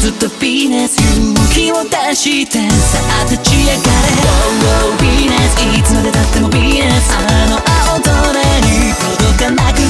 ずっとヴィーナス勇気を出してさあ立ち上がれ Oh, oh, ヴィーナスいつまでたってもヴィーナスあの青空に届かなく